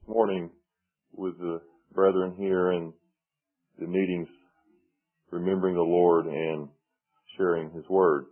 morning with the brethren here in the meetings, remembering the Lord and sharing His Word.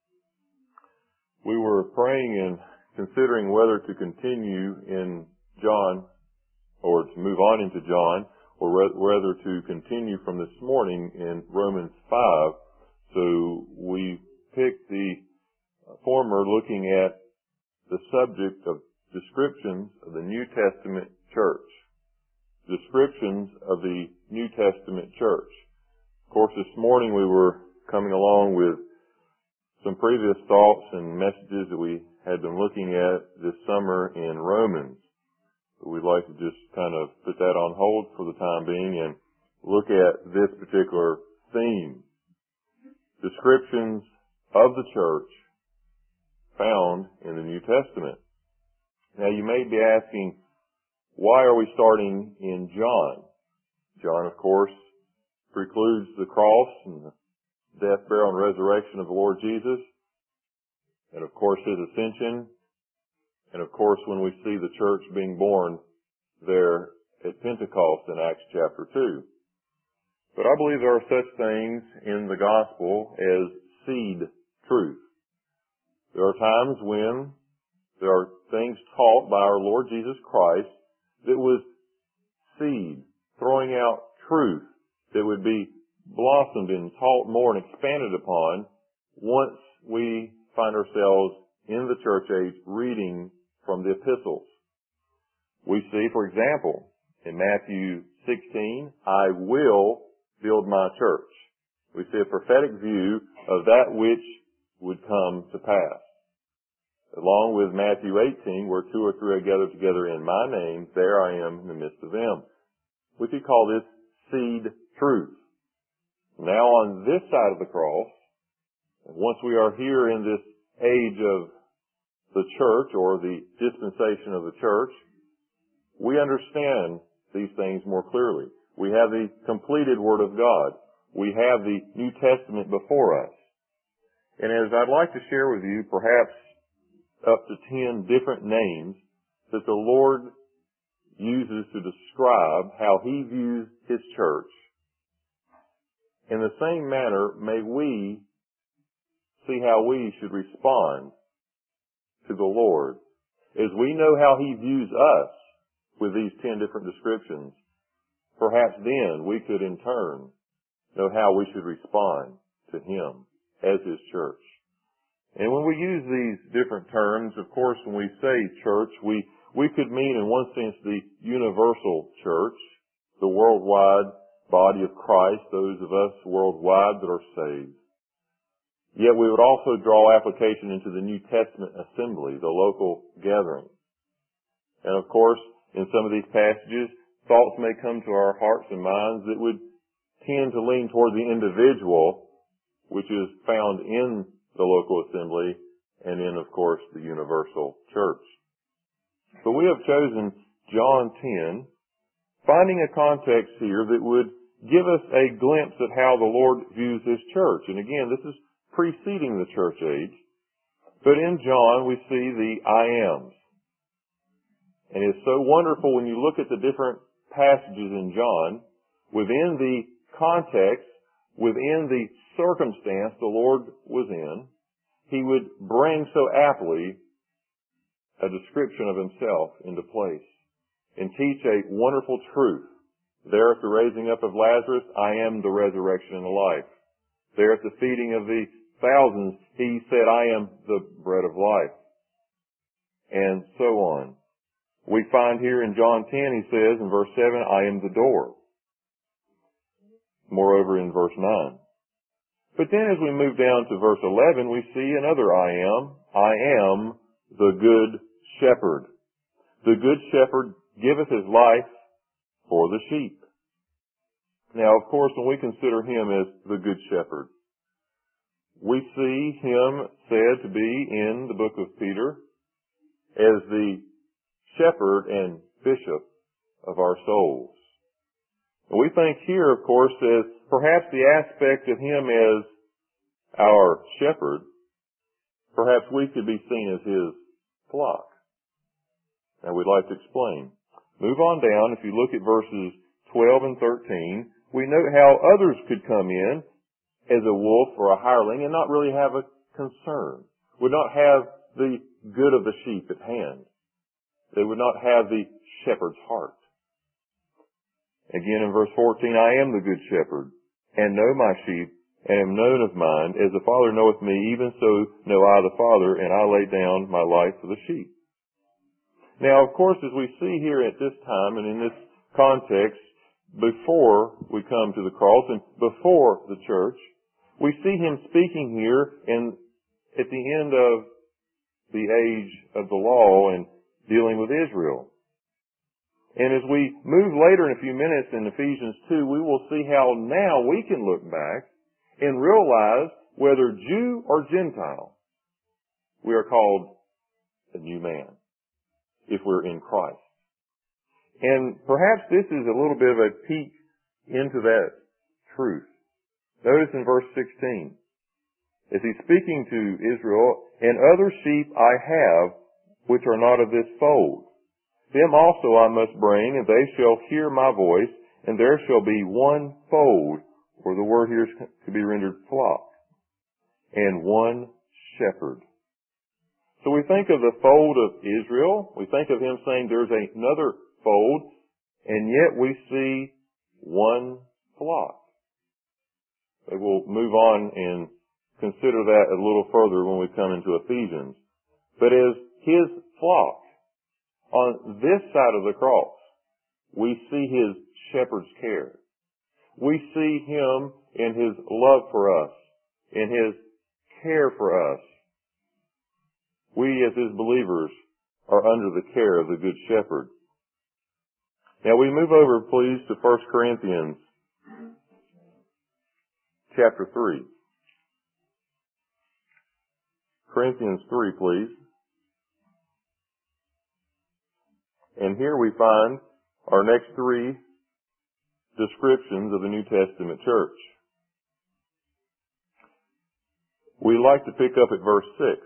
We were praying and considering whether to continue in John or to move on into John, or whether to continue from this morning in Romans 5. So we picked the former, looking at the subject of descriptions of the New Testament church. Descriptions of the New Testament church. Of course, this morning we were coming along with some previous thoughts and messages that we had been looking at this summer in Romans. We'd like to just kind of put that on hold for the time being and look at this particular theme. Descriptions of the church found in the New Testament. Now you may be asking, why are we starting in John? John, of course, precludes the cross and the death, burial, and resurrection of the Lord Jesus, and of course His ascension, and of course when we see the church being born there at Pentecost in Acts chapter 2. But I believe there are such things in the gospel as seed truth. There are times when there are things taught by our Lord Jesus Christ that was seed, throwing out truth that would be blossomed and taught more and expanded upon once we find ourselves in the church age reading from the epistles. We see, for example, in Matthew 16, I will build my church. We see a prophetic view of that which would come to pass. Along with Matthew 18, where two or three are gathered together in my name, there I am in the midst of them. We could call this seed truth. Now on this side of the cross, once we are here in this age of the church or the dispensation of the church, we understand these things more clearly. We have the completed Word of God. We have the New Testament before us. And as I'd like to share with you, perhaps up to 10 different names that the Lord uses to describe how He views His church. In the same manner, may we see how we should respond to the Lord. As we know how He views us with these 10 different descriptions, perhaps then we could in turn know how we should respond to Him as His church. And when we use these different terms, of course, when we say church, we could mean in one sense the universal church, the worldwide body of Christ, those of us worldwide that are saved. Yet we would also draw application into the New Testament assembly, the local gathering. And of course, in some of these passages, thoughts may come to our hearts and minds that would tend to lean toward the individual, which is found in the local assembly, and in, of course, the universal church. But we have chosen John 10, finding a context here that would give us a glimpse at how the Lord views His church. And again, this is preceding the church age. But in John, we see the I ams. And it's so wonderful when you look at the different passages in John, within the context, within the circumstance the Lord was in, He would bring so aptly a description of Himself into place and teach a wonderful truth. There at the raising up of Lazarus, I am the resurrection and the life. There at the feeding of the thousands, He said, I am the bread of life. And so on. We find here in John 10, He says in verse 7, I am the door. Moreover, in verse 9. But then as we move down to verse 11, we see another I am the good shepherd. The good shepherd giveth his life for the sheep. Now, of course, when we consider Him as the good shepherd, we see Him said to be in the book of Peter as the shepherd and bishop of our souls. And we think here, of course, as perhaps the aspect of Him as our shepherd, perhaps we could be seen as His flock. Now we'd like to explain. Move on down. If you look at verses 12 and 13, we note how others could come in as a wolf or a hireling and not really have a concern, would not have the good of the sheep at hand. They would not have the shepherd's heart. Again in verse 14, I am the good shepherd, and know my sheep, and am known of mine. As the Father knoweth me, even so know I the Father, and I lay down my life for the sheep. Now, of course, as we see here at this time and in this context, before we come to the cross and before the church, we see him speaking here and at the end of the age of the law and dealing with Israel. And as we move later in a few minutes in Ephesians 2, we will see how now we can look back and realize whether Jew or Gentile, we are called a new man if we're in Christ. And perhaps this is a little bit of a peek into that truth. Notice in verse 16, as he's speaking to Israel, and other sheep I have, which are not of this fold. Them also I must bring, and they shall hear my voice, and there shall be one fold, or the word here could be rendered flock, and one shepherd. So we think of the fold of Israel, we think of him saying there's another fold, and yet we see one flock. So we'll move on and consider that a little further when we come into Ephesians. But as his flock, on this side of the cross, we see his shepherd's care. We see him in his love for us, in his care for us. We as his believers are under the care of the Good Shepherd. Now we move over, please, to 1 Corinthians chapter 3. Corinthians 3, please. And here we find our next three descriptions of the New Testament church. We like to pick up at verse 6.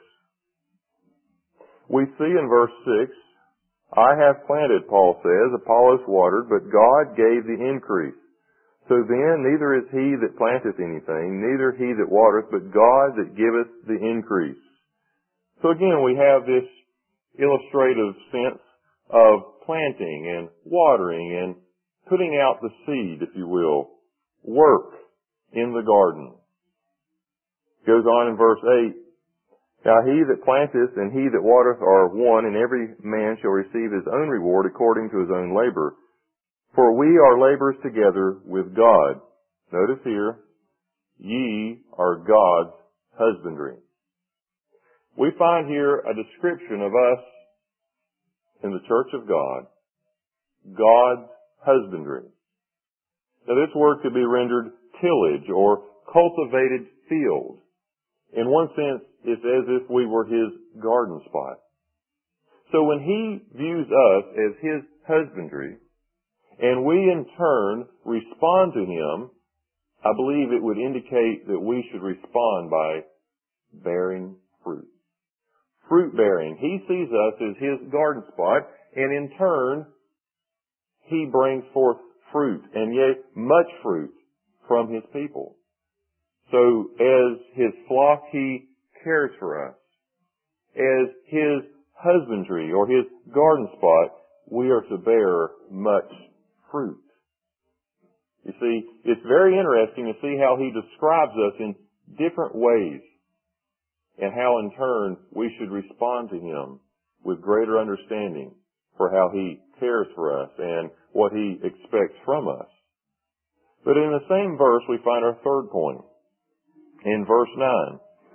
We see in verse 6, I have planted, Paul says, Apollos watered, but God gave the increase. So then neither is he that planteth anything, neither he that watereth, but God that giveth the increase. So again, we have this illustrative sense of planting and watering and putting out the seed, if you will, work in the garden. Goes on in verse 8, Now he that planteth and he that watereth are one, and every man shall receive his own reward according to his own labor. For we are laborers together with God. Notice here, ye are God's husbandry. We find here a description of us in the church of God, God's husbandry. Now this word could be rendered tillage or cultivated field. In one sense, it's as if we were his garden spot. So when he views us as his husbandry, and we in turn respond to him, I believe it would indicate that we should respond by bearing fruit. Fruit bearing. He sees us as his garden spot, and in turn, he brings forth fruit, and yet much fruit from his people. So as his flock, he cares for us. As his husbandry or his garden spot, we are to bear much fruit. You see, it's very interesting to see how he describes us in different ways and how in turn we should respond to him with greater understanding for how he cares for us and what he expects from us. But in the same verse we find our third point. In verse 9,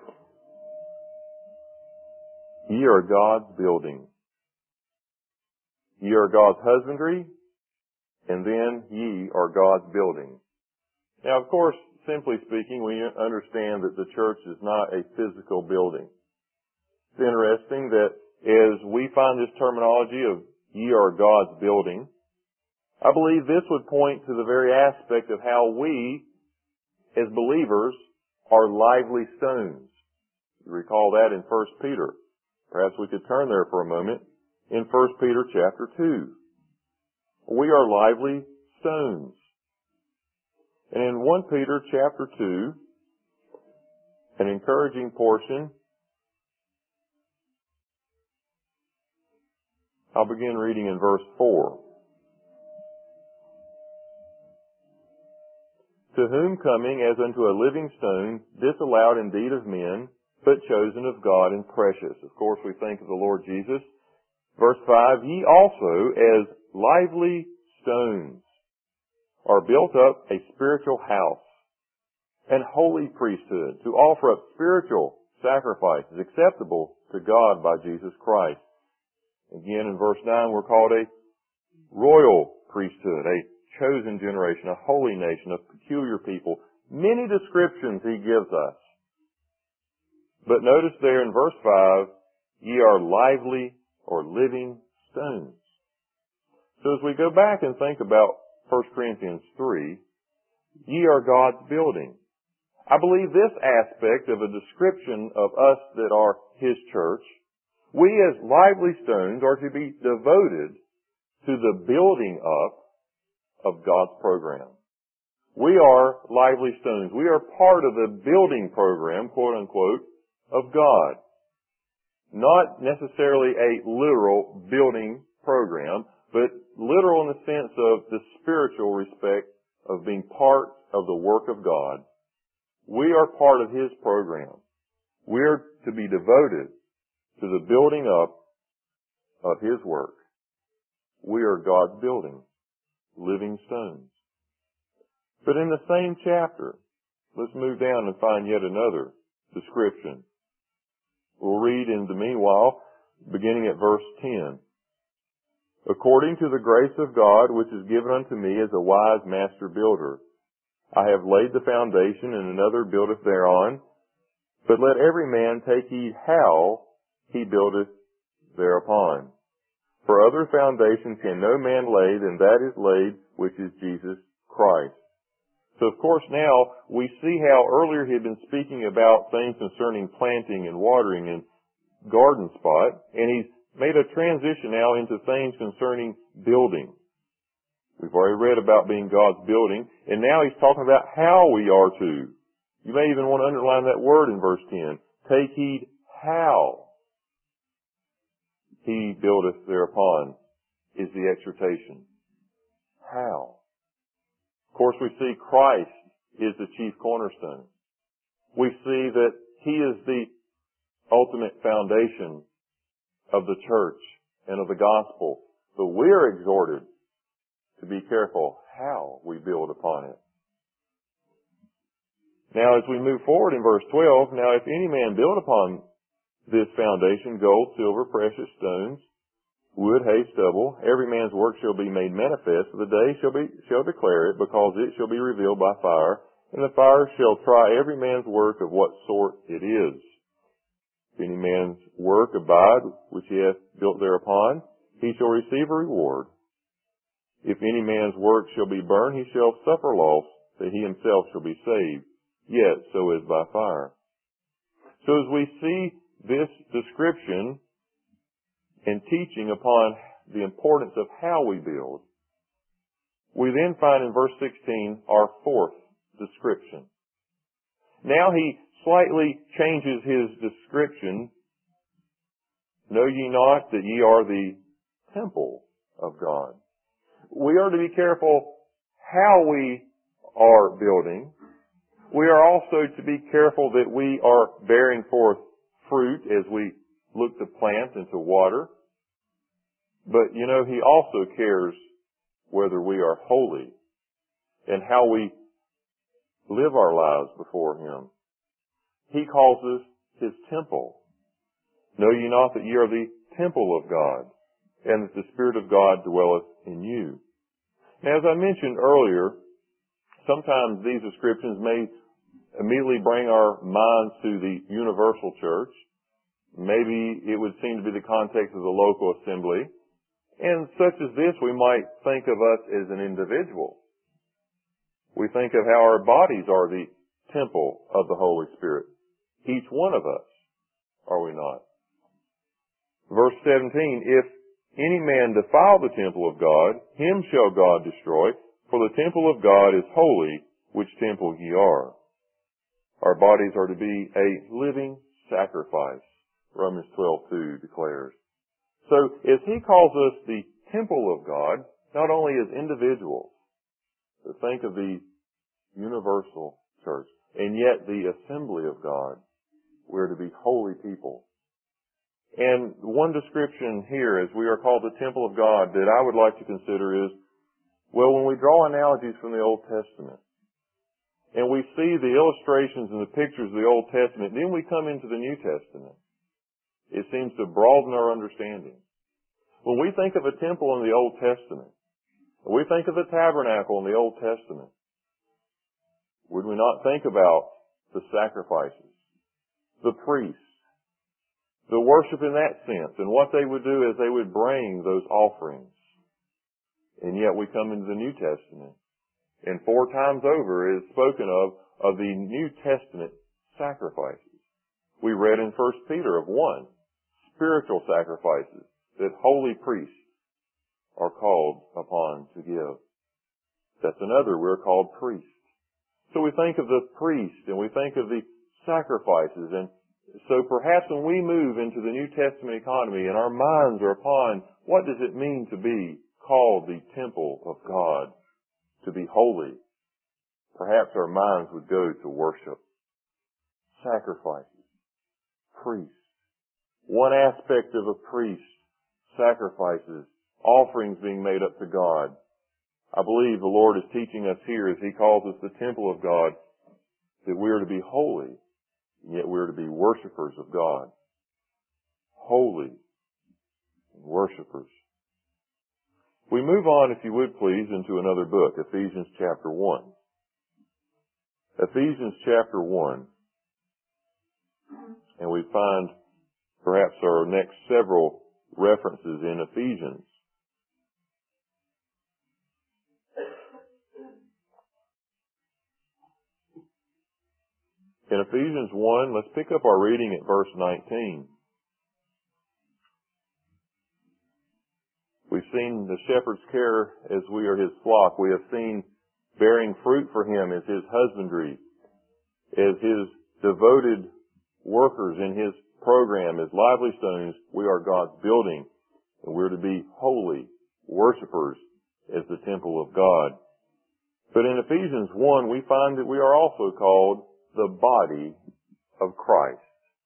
ye are God's building. Ye are God's husbandry, and then ye are God's building. Now, of course, simply speaking, we understand that the church is not a physical building. It's interesting that as we find this terminology of ye are God's building, I believe this would point to the very aspect of how we, as believers, are lively stones. You recall that in 1 Peter. Perhaps we could turn there for a moment in 1 Peter chapter 2. We are lively stones. And in 1 Peter chapter 2, an encouraging portion, I'll begin reading in verse 4. To whom coming as unto a living stone, disallowed indeed of men, but chosen of God and precious. Of course, we think of the Lord Jesus. Verse 5, ye also as lively stones are built up a spiritual house and holy priesthood to offer up spiritual sacrifices acceptable to God by Jesus Christ. Again, in verse 9, we're called a royal priesthood, a chosen generation, a holy nation, a peculiar people. Many descriptions he gives us. But notice there in verse 5, ye are lively or living stones. So as we go back and think about 1 Corinthians 3, ye are God's building. I believe this aspect of a description of us that are His church, we as lively stones are to be devoted to the building up of God's program. We are lively stones. We are part of the building program, quote unquote, of God. Not necessarily a literal building program, but literal in the sense of the spiritual respect of being part of the work of God. We are part of His program. We are to be devoted to the building up of His work. We are God's building, living stones. But in the same chapter, let's move down and find yet another description. We'll read in the meanwhile, beginning at verse 10. According to the grace of God, which is given unto me as a wise master builder, I have laid the foundation, and another buildeth thereon. But let every man take heed how he buildeth thereupon. For other foundation can no man lay than that is laid, which is Jesus Christ. So of course now we see how earlier he had been speaking about things concerning planting and watering and garden spot, and he's made a transition now into things concerning building. We've already read about being God's building, and now he's talking about how we are to. You may even want to underline that word in verse 10. Take heed how he buildeth thereupon is the exhortation. How? Of course, we see Christ is the chief cornerstone. We see that He is the ultimate foundation of the church and of the gospel. But we are exhorted to be careful how we build upon it. Now, as we move forward in verse 12, now if any man build upon this foundation gold, silver, precious stones, wood, hay, stubble, every man's work shall be made manifest, for the day shall declare it, because it shall be revealed by fire, and the fire shall try every man's work of what sort it is. If any man's work abide, which he hath built thereupon, he shall receive a reward. If any man's work shall be burned, he shall suffer loss, that he himself shall be saved, yet so is by fire. So as we see this description and teaching upon the importance of how we build, we then find in verse 16 our fourth description. Now he slightly changes his description. Know ye not that ye are the temple of God? We are to be careful how we are building. We are also to be careful that we are bearing forth fruit as we look to plant and to water. But, you know, He also cares whether we are holy and how we live our lives before Him. He calls us His temple. Know ye not that ye are the temple of God, and that the Spirit of God dwelleth in you? Now, as I mentioned earlier, sometimes these descriptions may immediately bring our minds to the universal church. Maybe it would seem to be the context of the local assembly. And such as this, we might think of us as an individual. We think of how our bodies are the temple of the Holy Spirit. Each one of us, are we not? Verse 17, if any man defile the temple of God, him shall God destroy, for the temple of God is holy, which temple ye are. Our bodies are to be a living sacrifice, Romans 12:2 declares. So, as he calls us the temple of God, not only as individuals, but think of the universal church, and yet the assembly of God, we're to be holy people. And one description here, as we are called the temple of God, that I would like to consider is, well, when we draw analogies from the Old Testament, and we see the illustrations and the pictures of the Old Testament, then we come into the New Testament. It seems to broaden our understanding. When we think of a temple in the Old Testament, when we think of a tabernacle in the Old Testament, would we not think about the sacrifices, the priests, the worship in that sense, and what they would do is they would bring those offerings? And yet we come into the New Testament, and 4 times over is spoken of the New Testament sacrifices. We read in 1 Peter of 1, spiritual sacrifices that holy priests are called upon to give. That's another, we're called priests. So we think of the priest and we think of the sacrifices, and so perhaps when we move into the New Testament economy and our minds are upon what does it mean to be called the temple of God, to be holy, perhaps our minds would go to worship, sacrifices, priests. One aspect of a priest, sacrifices, offerings being made up to God. I believe the Lord is teaching us here as He calls us the temple of God that we are to be holy, and yet we are to be worshipers of God. Holy and worshipers. We move on, if you would please, into another book, Ephesians chapter 1. Ephesians chapter 1. And we find perhaps our next several references in Ephesians. In Ephesians 1, let's pick up our reading at verse 19. We've seen the shepherd's care as we are his flock. We have seen bearing fruit for him as his husbandry, as his devoted workers in his program, as lively stones. We are God's building, and we're to be holy worshipers as the temple of God. But in Ephesians 1, we find that we are also called the body of Christ.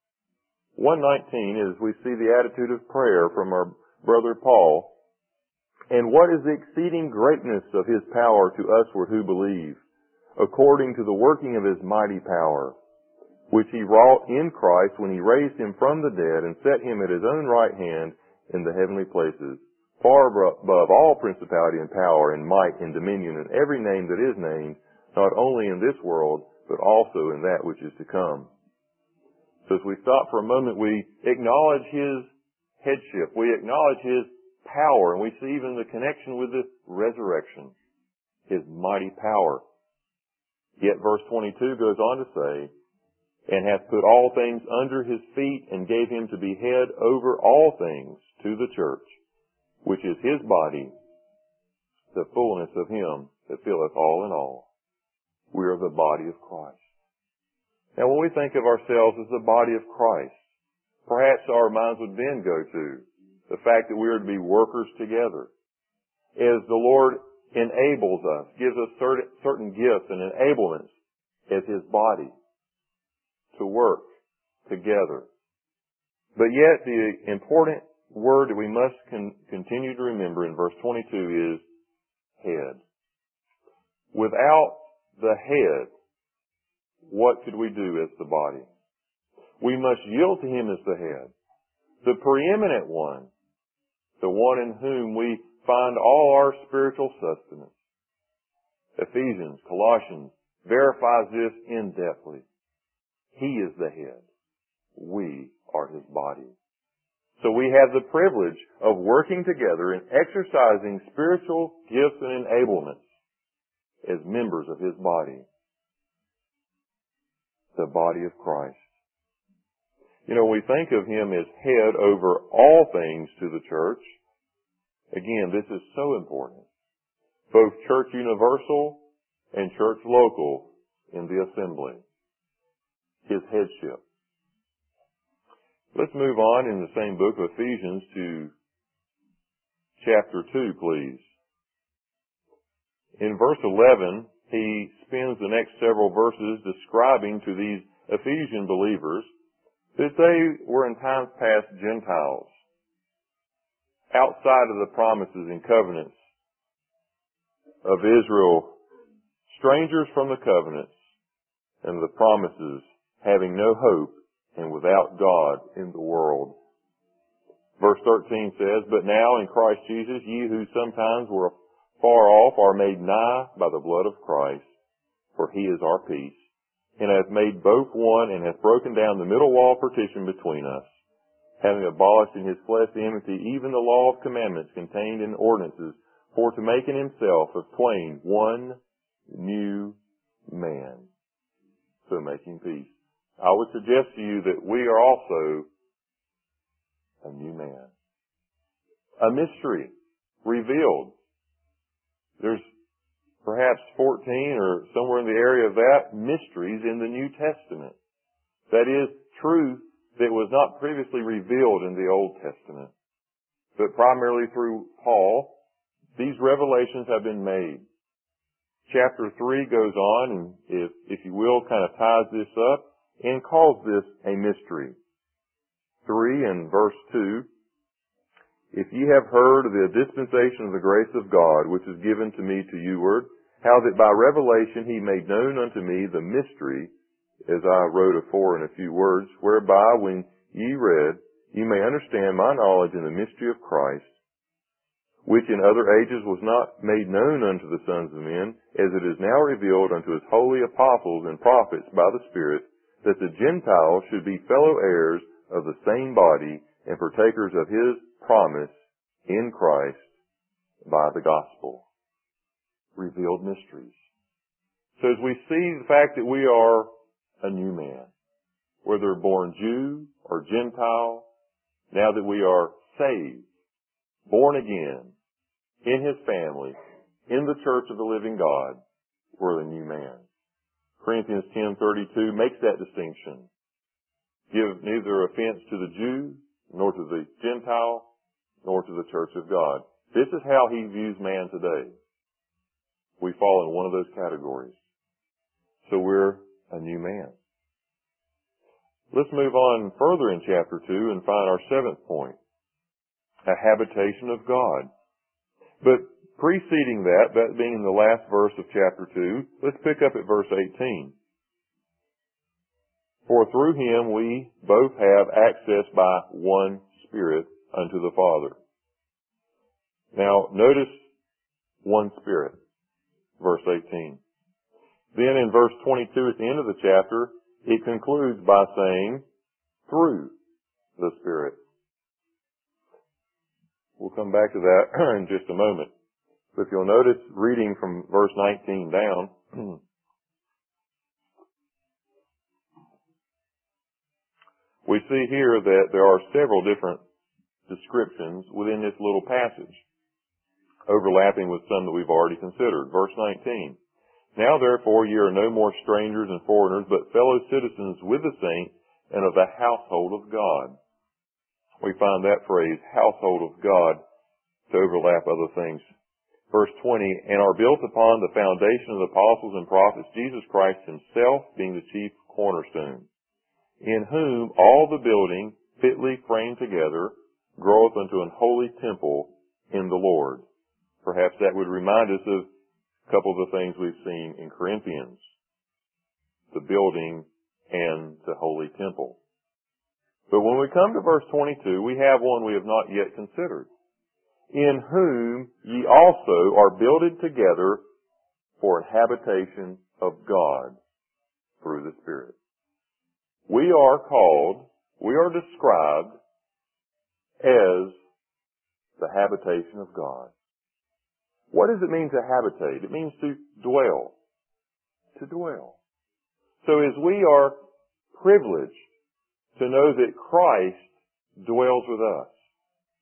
1:19 is we see the attitude of prayer from our brother Paul. And what is the exceeding greatness of his power to usward who believe, according to the working of his mighty power, which he wrought in Christ when he raised him from the dead and set him at his own right hand in the heavenly places, far above all principality and power and might and dominion and every name that is named, not only in this world, but also in that which is to come. So as we stop for a moment, we acknowledge his headship. We acknowledge his power, and we see even the connection with the resurrection, his mighty power. Yet verse 22 goes on to say, and hath put all things under his feet, and gave him to be head over all things to the church, which is his body, the fullness of him that filleth all in all. We are the body of Christ. Now when we think of ourselves as the body of Christ, perhaps our minds would then go to the fact that we are to be workers together. As the Lord enables us, gives us certain gifts and enablements as his body to work together. But yet the important word that we must continue to remember in verse 22 is head. Without the head, what could we do as the body? We must yield to him as the head, the preeminent one, the one in whom we find all our spiritual sustenance. Ephesians, Colossians verifies this in-depthly. He is the head. We are his body. So we have the privilege of working together and exercising spiritual gifts and enablements as members of his body, the body of Christ. You know, we think of him as head over all things to the church. Again, this is so important. Both church universal and church local in the assembly. His headship. Let's move on in the same book of Ephesians to chapter 2, please. In verse 11, he spends the next several verses describing to these Ephesian believers that they were in times past Gentiles, outside of the promises and covenants of Israel, strangers from the covenants and the promises, having no hope and without God in the world. Verse 13 says, But now in Christ Jesus, ye who sometimes were far off are made nigh by the blood of Christ, for he is our peace, and hath made both one, and hath broken down the middle wall of partition between us, having abolished in his flesh the enmity, even the law of commandments contained in ordinances, for to make in himself of twain one new man, so making peace. I would suggest to you that we are also a new man. A mystery revealed. There's perhaps 14 or somewhere in the area of that mysteries in the New Testament. That is truth that was not previously revealed in the Old Testament. But primarily through Paul, these revelations have been made. Chapter 3 goes on and, if you will, kind of ties this up and calls this a mystery. 3 and verse 2, If ye have heard of the dispensation of the grace of God, which is given to me to youward, how that by revelation he made known unto me the mystery, as I wrote afore in a few words, whereby when ye read, ye may understand my knowledge in the mystery of Christ, which in other ages was not made known unto the sons of men, as it is now revealed unto his holy apostles and prophets by the Spirit, that the Gentiles should be fellow heirs of the same body and partakers of his promise in Christ by the gospel. Revealed mysteries. So as we see the fact that we are a new man, whether born Jew or Gentile, now that we are saved, born again, in his family, in the church of the living God, we're the new man. Corinthians 10:32 makes that distinction. Give neither offense to the Jew, nor to the Gentile, nor to the church of God. This is how he views man today. We fall in one of those categories. So we're a new man. Let's move on further in chapter 2 and find our 7th point. A habitation of God. But preceding that being in the last verse of chapter 2, let's pick up at verse 18. For through him we both have access by one Spirit unto the Father. Now, notice one Spirit, verse 18. Then in verse 22 at the end of the chapter, it concludes by saying, through the Spirit. We'll come back to that in just a moment. But if you'll notice, reading from verse 19 down, we see here that there are several different descriptions within this little passage, overlapping with some that we've already considered. Verse 19, Now therefore ye are no more strangers and foreigners, but fellow citizens with the saints and of the household of God. We find that phrase, household of God, to overlap other things. Verse 20, And are built upon the foundation of the apostles and prophets, Jesus Christ himself being the chief cornerstone, in whom all the building fitly framed together groweth unto an holy temple in the Lord. Perhaps that would remind us of a couple of the things we've seen in Corinthians. The building and the holy temple. But when we come to verse 22, we have one we have not yet considered. In whom ye also are builded together for an habitation of God through the Spirit. We are called, we are described as the habitation of God. What does it mean to habitate? It means to dwell. To dwell. So as we are privileged to know that Christ dwells with us,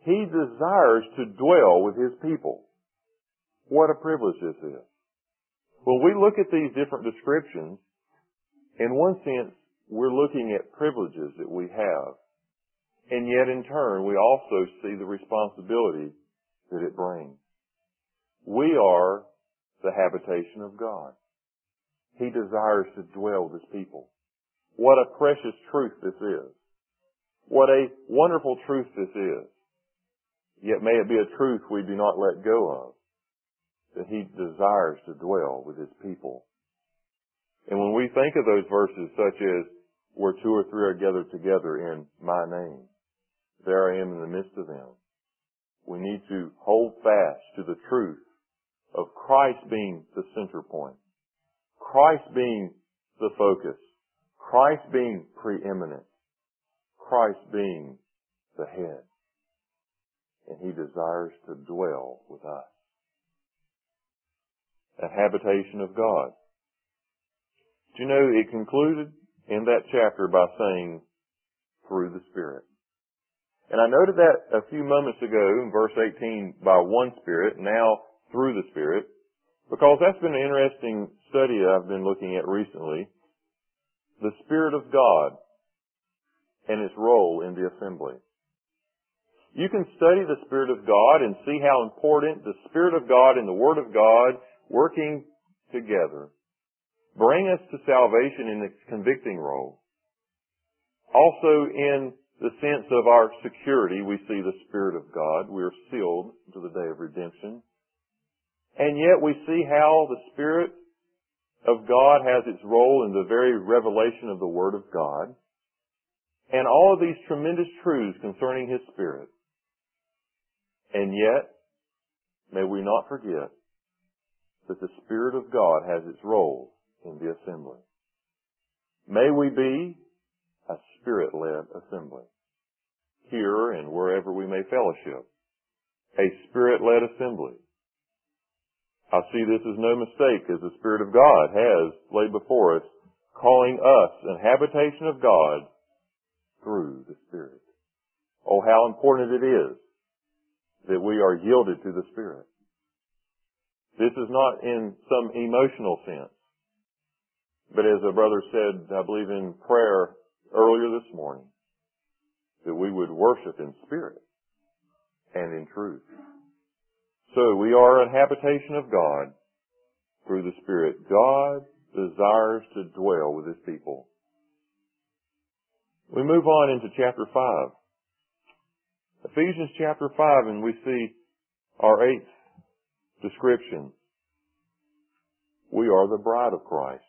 He desires to dwell with His people. What a privilege this is. When we look at these different descriptions, in one sense, we're looking at privileges that we have. And yet in turn, we also see the responsibility that it brings. We are the habitation of God. He desires to dwell with His people. What a precious truth this is. What a wonderful truth this is. Yet may it be a truth we do not let go of, that He desires to dwell with His people. And when we think of those verses such as, where two or three are gathered together in my name, there I am in the midst of them, we need to hold fast to the truth of Christ being the center point, Christ being the focus, Christ being preeminent, Christ being the head. And He desires to dwell with us. A habitation of God. Do you know, it concluded in that chapter by saying, through the Spirit. And I noted that a few moments ago in verse 18, by one Spirit, now through the Spirit, because that's been an interesting study I've been looking at recently. The Spirit of God and its role in the assembly. You can study the Spirit of God and see how important the Spirit of God and the Word of God working together bring us to salvation in its convicting role. Also in the sense of our security, we see the Spirit of God. We are sealed to the day of redemption. And yet we see how the Spirit of God has its role in the very revelation of the Word of God. And all of these tremendous truths concerning His Spirit. And yet, may we not forget that the Spirit of God has its role in the assembly. May we be a Spirit-led assembly, here and wherever we may fellowship. A Spirit-led assembly. I see this as no mistake, as the Spirit of God has laid before us, calling us an habitation of God through the Spirit. Oh, how important it is that we are yielded to the Spirit. This is not in some emotional sense, but as a brother said, I believe in prayer earlier this morning, that we would worship in spirit and in truth. So we are a habitation of God through the Spirit. God desires to dwell with His people. We move on into chapter 5. Ephesians chapter 5, and we see our 8th description. We are the bride of Christ.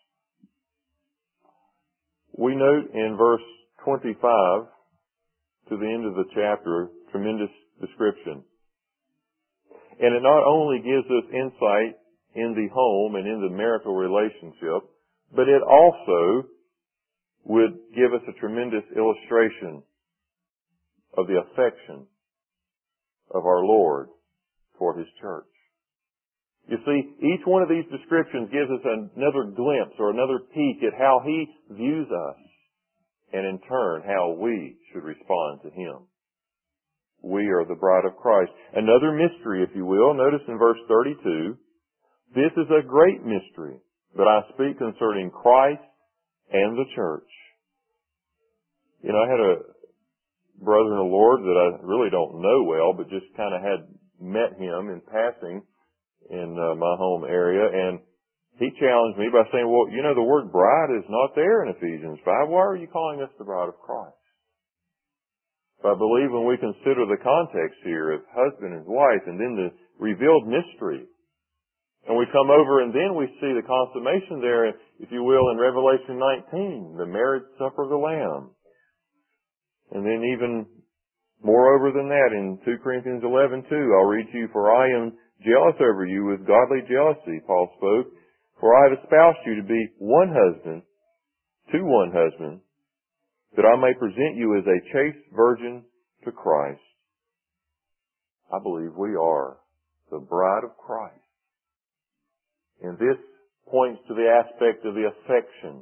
We note in verse 25 to the end of the chapter, tremendous description. And it not only gives us insight in the home and in the marital relationship, but it also would give us a tremendous illustration of the affection of our Lord toward His church. You see, each one of these descriptions gives us another glimpse or another peek at how He views us, and in turn, how we should respond to Him. We are the bride of Christ. Another mystery, if you will. Notice in verse 32, this is a great mystery, but I speak concerning Christ and the church. You know, I had a brother in the Lord that I really don't know well, but just kind of had met him in passing in my home area, and he challenged me by saying, well, you know, the word bride is not there in Ephesians 5. Why are you calling us the bride of Christ? But I believe when we consider the context here of husband and wife and then the revealed mystery, and we come over and then we see the consummation there, if you will, in Revelation 19, the marriage supper of the Lamb. And then even moreover than that, in 2 Corinthians 11:2, I'll read to you, for I am jealous over you with godly jealousy, Paul spoke, for I have espoused you to be one husband, to one husband, that I may present you as a chaste virgin to Christ. I believe we are the bride of Christ. And this points to the aspect of the affection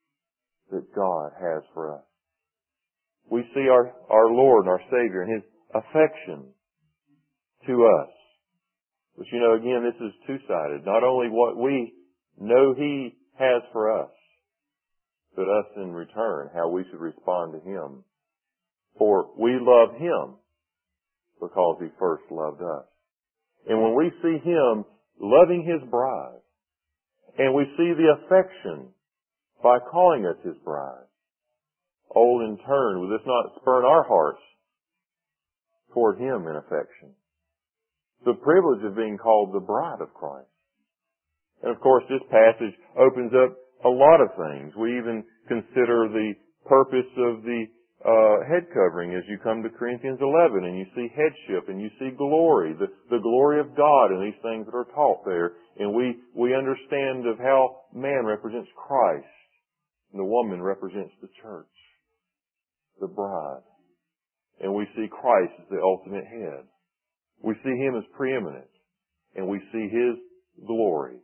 that God has for us. We see our Lord and our Savior and His affection to us. But again, this is two-sided. Not only what we know He has for us, but us in return, how we should respond to Him. For we love Him because He first loved us. And when we see Him loving His bride, and we see the affection by calling us His bride, in turn, will this not spurn our hearts toward Him in affection? The privilege of being called the bride of Christ. And of course, this passage opens up a lot of things. We even consider the purpose of the head covering as you come to Corinthians 11 and you see headship and you see glory, the glory of God and these things that are taught there. And we understand of how man represents Christ and the woman represents the church, the bride. And we see Christ as the ultimate head. We see Him as preeminent and we see His glory.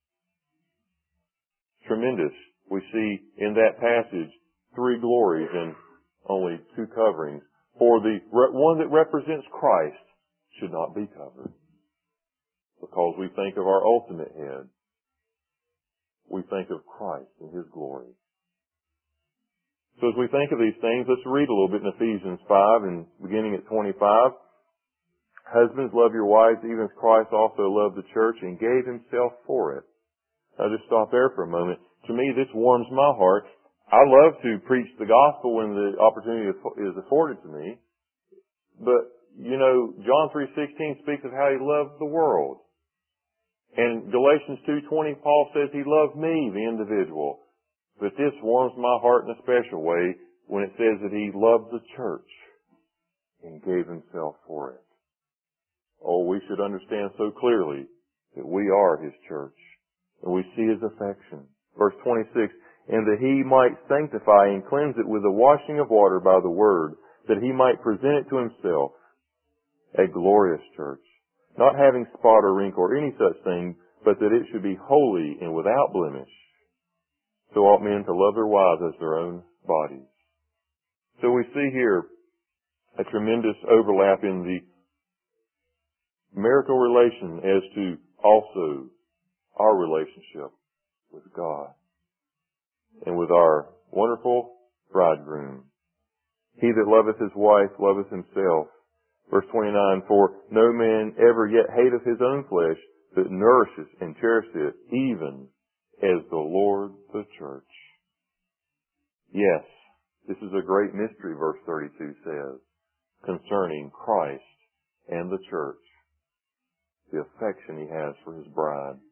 Tremendous. We see in that passage 3 glories and only 2 coverings. For the one that represents Christ should not be covered. Because we think of our ultimate head. We think of Christ and His glory. So as we think of these things, let's read a little bit in Ephesians 5 and beginning at 25. Husbands, love your wives even as Christ also loved the church and gave Himself for it. I'll just stop there for a moment. To me, this warms my heart. I love to preach the gospel when the opportunity is afforded to me. But, John 3:16 speaks of how He loved the world. And Galatians 2:20, Paul says He loved me, the individual. But this warms my heart in a special way when it says that He loved the church and gave Himself for it. Oh, we should understand so clearly that we are His church. And we see His affection. Verse 26, and that He might sanctify and cleanse it with the washing of water by the word, that He might present it to Himself, a glorious church, not having spot or wrinkle or any such thing, but that it should be holy and without blemish. So ought men to love their wives as their own bodies. So we see here a tremendous overlap in the marital relation as to also our relationship with God and with our wonderful bridegroom. He that loveth his wife loveth himself. Verse 29, for no man ever yet hateth his own flesh, but nourishes and cherishes it, even as the Lord the church. Yes, this is a great mystery, verse 32 says, concerning Christ and the church, the affection He has for His bride.